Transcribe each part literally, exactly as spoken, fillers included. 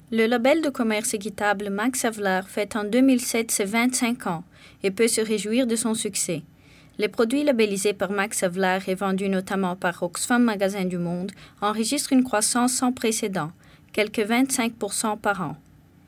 Le label de commerce équitable Max Havelaar fête en deux mille sept ses vingt-cinq ans et peut se réjouir de son succès. Les produits labellisés par Max Havelaar et vendus notamment par Oxfam Magasin du Monde enregistrent une croissance sans précédent, quelque vingt-cinq pour cent par an.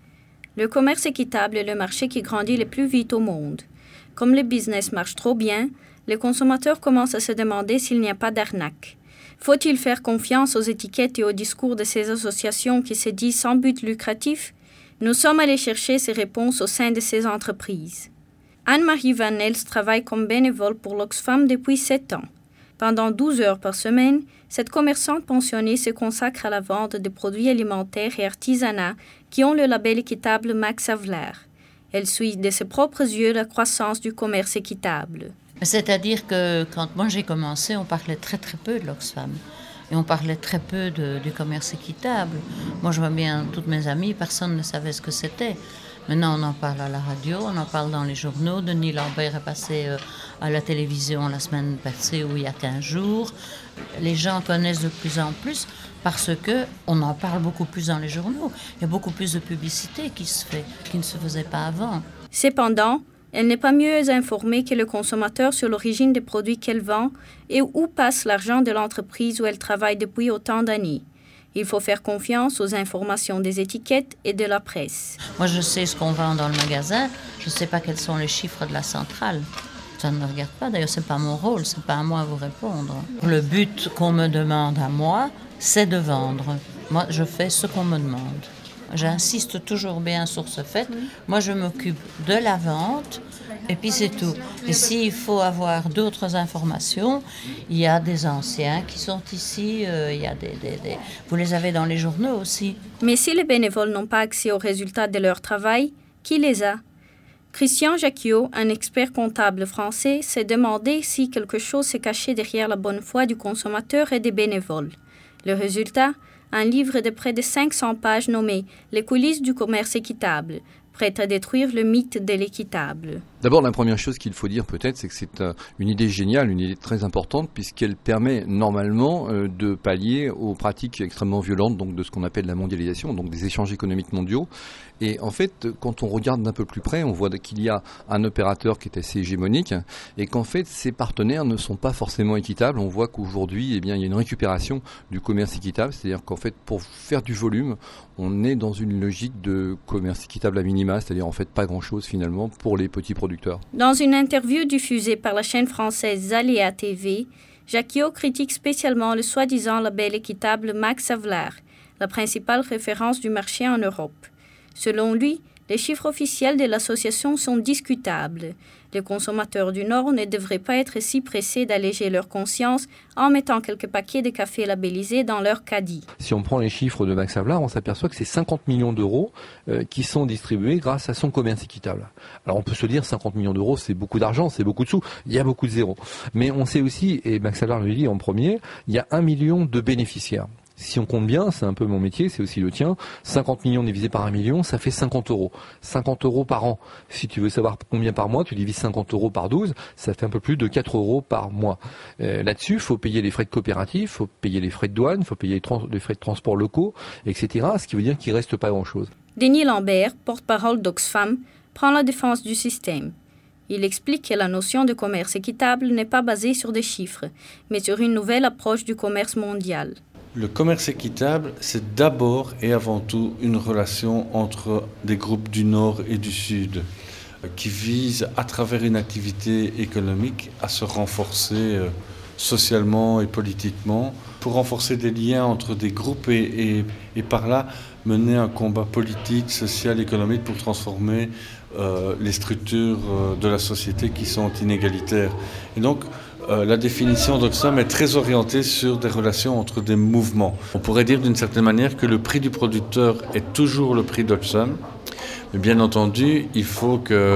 Le commerce équitable est le marché qui grandit le plus vite au monde. Comme le business marche trop bien, les consommateurs commencent à se demander s'il n'y a pas d'arnaque. Faut-il faire confiance aux étiquettes et aux discours de ces associations qui se disent sans but lucratif? Nous sommes allés chercher ces réponses au sein de ces entreprises. Anne-Marie Van Nels travaille comme bénévole pour l'Oxfam depuis sept ans. Pendant douze heures par semaine, cette commerçante pensionnée se consacre à la vente de produits alimentaires et artisanats qui ont le label équitable Max Havelaar. Elle suit de ses propres yeux la croissance du commerce équitable. C'est-à-dire que quand moi j'ai commencé, on parlait très très peu de l'Oxfam. Et on parlait très peu de, du commerce équitable. Moi je vois bien toutes mes amies, personne ne savait ce que c'était. Maintenant on en parle à la radio, on en parle dans les journaux. Denis Lambert est passé euh, à la télévision la semaine passée ou il y a quinze jours. Les gens connaissent de plus en plus parce qu'on en parle beaucoup plus dans les journaux. Il y a beaucoup plus de publicité qui se fait, qui ne se faisait pas avant. Cependant, elle n'est pas mieux informée que le consommateur sur l'origine des produits qu'elle vend et où passe l'argent de l'entreprise où elle travaille depuis autant d'années. Il faut faire confiance aux informations des étiquettes et de la presse. Moi, je sais ce qu'on vend dans le magasin. Je ne sais pas quels sont les chiffres de la centrale. Ça ne me regarde pas. D'ailleurs, ce n'est pas mon rôle. Ce n'est pas à moi de vous répondre. Le but qu'on me demande à moi, c'est de vendre. Moi, je fais ce qu'on me demande. J'insiste toujours bien sur ce fait. Moi, je m'occupe de la vente et puis c'est tout. Et s'il faut avoir d'autres informations, il y a des anciens qui sont ici. Euh, il y a des, des, des... Vous les avez dans les journaux aussi. Mais si les bénévoles n'ont pas accès aux résultats de leur travail, qui les a? Christian Jacquiot, un expert comptable français, s'est demandé si quelque chose s'est caché derrière la bonne foi du consommateur et des bénévoles. Le résultat, un livre de près de cinq cents pages nommé « Les coulisses du commerce équitable », prêt à détruire le mythe de l'équitable. D'abord, la première chose qu'il faut dire peut-être, c'est que c'est euh, une idée géniale, une idée très importante, puisqu'elle permet normalement euh, de pallier aux pratiques extrêmement violentes, donc de ce qu'on appelle la mondialisation, donc des échanges économiques mondiaux. Et en fait, quand on regarde d'un peu plus près, on voit qu'il y a un opérateur qui est assez hégémonique, et qu'en fait, ses partenaires ne sont pas forcément équitables. On voit qu'aujourd'hui, eh bien, il y a une récupération du commerce équitable, c'est-à-dire qu'en fait, pour faire du volume, on est dans une logique de commerce équitable à minima, c'est-à-dire en fait pas grand-chose finalement pour les petits producteurs. Dans une interview diffusée par la chaîne française Zaléa T V, Jacquiot critique spécialement le soi-disant label équitable Max Havelaar, la principale référence du marché en Europe. Selon lui, les chiffres officiels de l'association sont discutables. Les consommateurs du Nord ne devraient pas être si pressés d'alléger leur conscience en mettant quelques paquets de café labellisés dans leur caddie. Si on prend les chiffres de Max Havelaar, on s'aperçoit que c'est cinquante millions d'euros euh, qui sont distribués grâce à son commerce équitable. Alors on peut se dire cinquante millions d'euros, c'est beaucoup d'argent, c'est beaucoup de sous, il y a beaucoup de zéros. Mais on sait aussi, et Max Havelaar le dit en premier, il y a un million de bénéficiaires. Si on compte bien, c'est un peu mon métier, c'est aussi le tien, cinquante millions divisé par un million, ça fait cinquante euros. cinquante euros par an. Si tu veux savoir combien par mois, tu divises cinquante euros par douze, ça fait un peu plus de quatre euros par mois. Euh, là-dessus, il faut payer les frais de coopérative, il faut payer les frais de douane, il faut payer les, trans- les frais de transport locaux, et cetera. Ce qui veut dire qu'il ne reste pas grand-chose. Denis Lambert, porte-parole d'Oxfam, prend la défense du système. Il explique que la notion de commerce équitable n'est pas basée sur des chiffres, mais sur une nouvelle approche du commerce mondial. Le commerce équitable, c'est d'abord et avant tout une relation entre des groupes du Nord et du Sud qui visent, à travers une activité économique, à se renforcer socialement et politiquement, pour renforcer des liens entre des groupes et, et, et par là mener un combat politique, social, économique pour transformer euh, les structures euh, de la société qui sont inégalitaires. Et donc, Euh, la définition d'Oxfam est très orientée sur des relations entre des mouvements. On pourrait dire d'une certaine manière que le prix du producteur est toujours le prix d'Oxfam, mais bien entendu, il faut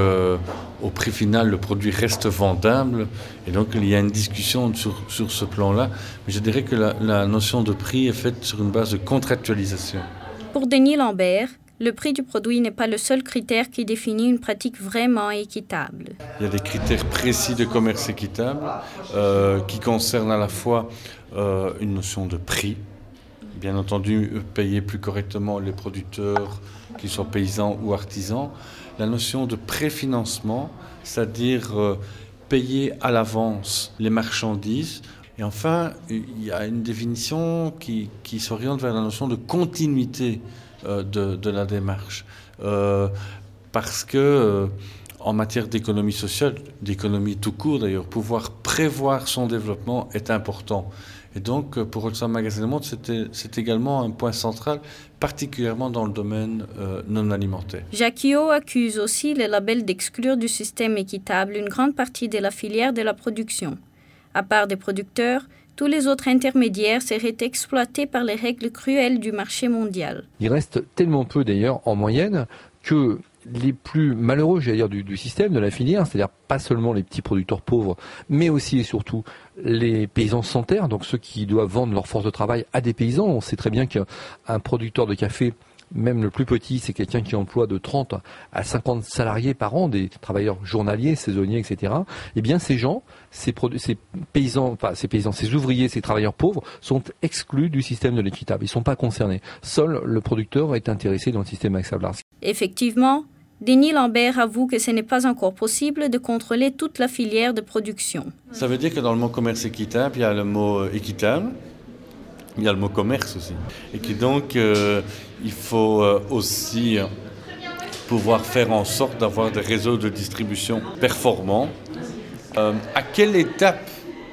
qu'au prix final, le produit reste vendable, et donc il y a une discussion sur, sur ce plan-là. Mais je dirais que la, la notion de prix est faite sur une base de contractualisation. Pour Denis Lambert, le prix du produit n'est pas le seul critère qui définit une pratique vraiment équitable. Il y a des critères précis de commerce équitable euh, qui concernent à la fois euh, une notion de prix, bien entendu payer plus correctement les producteurs, qu'ils soient paysans ou artisans. La notion de préfinancement, c'est-à-dire euh, payer à l'avance les marchandises. Et enfin, il y a une définition qui, qui s'oriente vers la notion de continuité euh, de, de la démarche. Euh, parce que, euh, en matière d'économie sociale, d'économie tout court d'ailleurs, pouvoir prévoir son développement est important. Et donc, pour Oxfam Magazine du Monde, c'était, c'est également un point central, particulièrement dans le domaine euh, non alimentaire. Jacquiot accuse aussi les labels d'exclure du système équitable une grande partie de la filière de la production. À part des producteurs, tous les autres intermédiaires seraient exploités par les règles cruelles du marché mondial. Il reste tellement peu d'ailleurs en moyenne que les plus malheureux, j'allais dire, du, du système, de la filière, c'est-à-dire pas seulement les petits producteurs pauvres, mais aussi et surtout les paysans sans terre, donc ceux qui doivent vendre leur force de travail à des paysans. On sait très bien qu'un producteur de café, même le plus petit, c'est quelqu'un qui emploie de trente à cinquante salariés par an, des travailleurs journaliers, saisonniers, et cetera. Eh bien, ces gens, ces, produ- ces paysans, enfin, ces paysans, ces ouvriers, ces travailleurs pauvres sont exclus du système de l'équitable. Ils ne sont pas concernés. Seul le producteur est intéressé dans le système Max Havelaar. Effectivement, Denis Lambert avoue que ce n'est pas encore possible de contrôler toute la filière de production. Ça veut dire que dans le mot commerce équitable, il y a le mot équitable, il y a le mot commerce aussi. Et que donc, euh, il faut euh, aussi euh, pouvoir faire en sorte d'avoir des réseaux de distribution performants. Euh, à quelle étape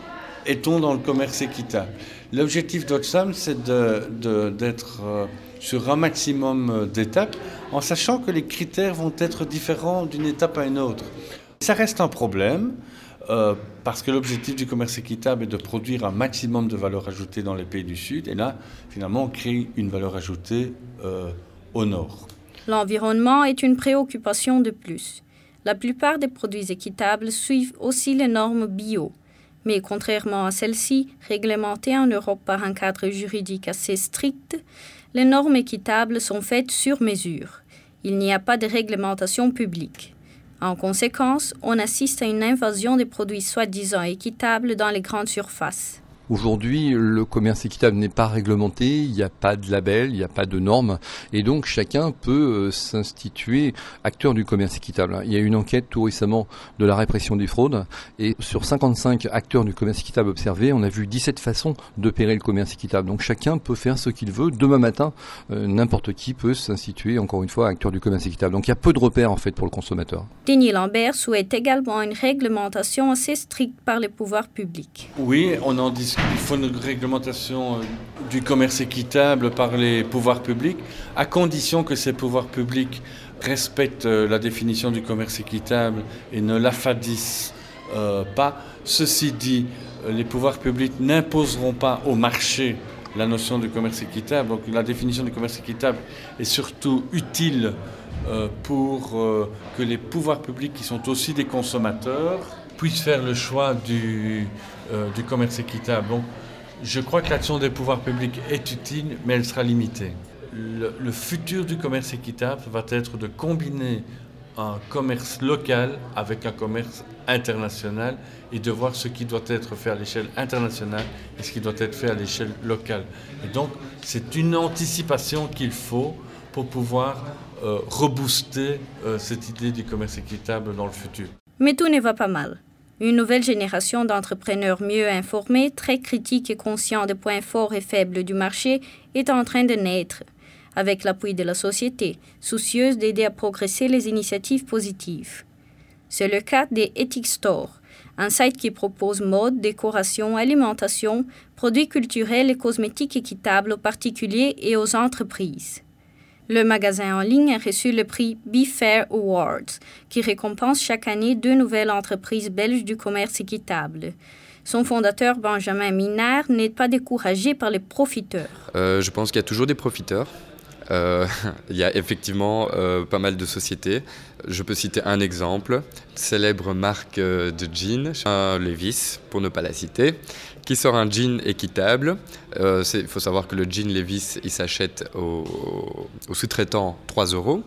est-on dans le commerce équitable ? L'objectif d'Oxfam, c'est de, de, d'être euh, sur un maximum d'étapes, en sachant que les critères vont être différents d'une étape à une autre. Ça reste un problème, euh, parce que l'objectif du commerce équitable est de produire un maximum de valeur ajoutée dans les pays du Sud, et là, finalement, on crée une valeur ajoutée euh, au Nord. L'environnement est une préoccupation de plus. La plupart des produits équitables suivent aussi les normes bio. Mais contrairement à celles-ci, réglementées en Europe par un cadre juridique assez strict, les normes équitables sont faites sur mesure. Il n'y a pas de réglementation publique. En conséquence, on assiste à une invasion des produits soi-disant équitables dans les grandes surfaces. Aujourd'hui, le commerce équitable n'est pas réglementé, il n'y a pas de label, il n'y a pas de normes, et donc chacun peut euh, s'instituer acteur du commerce équitable. Il y a eu une enquête tout récemment de la répression des fraudes, et sur cinquante-cinq acteurs du commerce équitable observés, on a vu dix-sept façons d'opérer le commerce équitable. Donc chacun peut faire ce qu'il veut. Demain matin, euh, n'importe qui peut s'instituer, encore une fois, acteur du commerce équitable. Donc il y a peu de repères en fait pour le consommateur. Denis Lambert souhaite également une réglementation assez stricte par les pouvoirs publics. Oui, on en discute. Il faut une réglementation du commerce équitable par les pouvoirs publics, à condition que ces pouvoirs publics respectent la définition du commerce équitable et ne l'affadissent euh, pas. Ceci dit, les pouvoirs publics n'imposeront pas au marché la notion du commerce équitable. Donc la définition du commerce équitable est surtout utile euh, pour euh, que les pouvoirs publics, qui sont aussi des consommateurs, puissent faire le choix du, euh, du commerce équitable. Donc, je crois que l'action des pouvoirs publics est utile, mais elle sera limitée. Le, le futur du commerce équitable va être de combiner un commerce local avec un commerce international et de voir ce qui doit être fait à l'échelle internationale et ce qui doit être fait à l'échelle locale. Et donc, c'est une anticipation qu'il faut pour pouvoir euh, rebooster euh, cette idée du commerce équitable dans le futur. Mais tout ne va pas mal. Une nouvelle génération d'entrepreneurs mieux informés, très critiques et conscients des points forts et faibles du marché est en train de naître, avec l'appui de la société, soucieuse d'aider à progresser les initiatives positives. C'est le cas des Ethic Store, un site qui propose mode, décoration, alimentation, produits culturels et cosmétiques équitables aux particuliers et aux entreprises. Le magasin en ligne a reçu le prix Be Fair Awards, qui récompense chaque année deux nouvelles entreprises belges du commerce équitable. Son fondateur, Benjamin Minard, n'est pas découragé par les profiteurs. Euh, je pense qu'il y a toujours des profiteurs. Euh, il y a effectivement euh, pas mal de sociétés. Je peux citer un exemple, célèbre marque de jeans, Levi's, pour ne pas la citer, qui sort un jean équitable. Euh, il faut savoir que le jean Levi's, il s'achète au, au sous-traitant trois euros.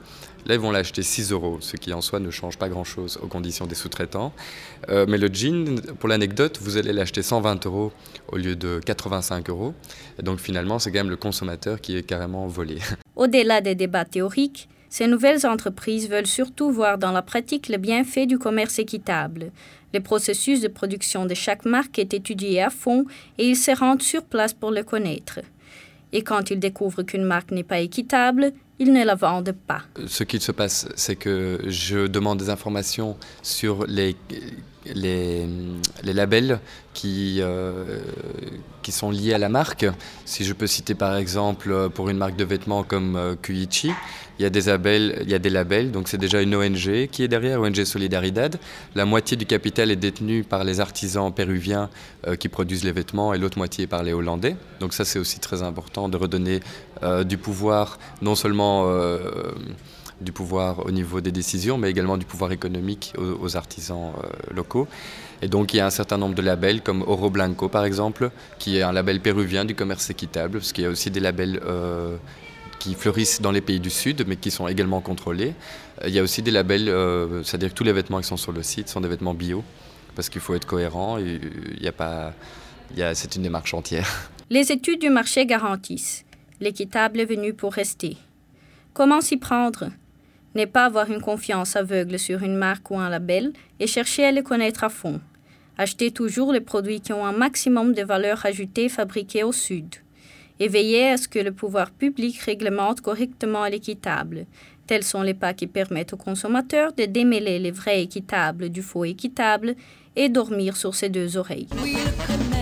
Là, ils vont l'acheter six euros, ce qui en soi ne change pas grand-chose aux conditions des sous-traitants. Euh, mais le jean, pour l'anecdote, vous allez l'acheter cent vingt euros au lieu de quatre-vingt-cinq euros. Et donc finalement, c'est quand même le consommateur qui est carrément volé. Au-delà des débats théoriques, ces nouvelles entreprises veulent surtout voir dans la pratique le bienfait du commerce équitable. Le processus de production de chaque marque est étudié à fond et ils se rendent sur place pour le connaître. Et quand ils découvrent qu'une marque n'est pas équitable, ils ne la vendent pas. Ce qu'il se passe, c'est que je demande des informations sur les, les, les labels qui, euh, qui sont liés à la marque. Si je peux citer par exemple pour une marque de vêtements comme euh, Kuichi, il y a des labels, il y a des labels, donc c'est déjà une O N G qui est derrière, O N G Solidaridad. La moitié du capital est détenue par les artisans péruviens euh, qui produisent les vêtements et l'autre moitié par les Hollandais. Donc ça c'est aussi très important de redonner euh, du pouvoir, non seulement euh, du pouvoir au niveau des décisions, mais également du pouvoir économique aux, aux artisans euh, locaux. Et donc il y a un certain nombre de labels comme Oro Blanco par exemple, qui est un label péruvien du commerce équitable, parce qu'il y a aussi des labels euh, qui fleurissent dans les pays du Sud, mais qui sont également contrôlés. Il y a aussi des labels, euh, c'est-à-dire que tous les vêtements qui sont sur le site sont des vêtements bio, parce qu'il faut être cohérent, et il y a pas, il y a, c'est une démarche entière. Les études du marché garantissent. L'équitable est venu pour rester. Comment s'y prendre ? Ne pas avoir une confiance aveugle sur une marque ou un label et chercher à les connaître à fond. Acheter toujours les produits qui ont un maximum de valeur ajoutée fabriqués au Sud. Et veiller à ce que le pouvoir public réglemente correctement l'équitable. Tels sont les pas qui permettent aux consommateurs de démêler les vrais équitables du faux équitable et dormir sur ses deux oreilles.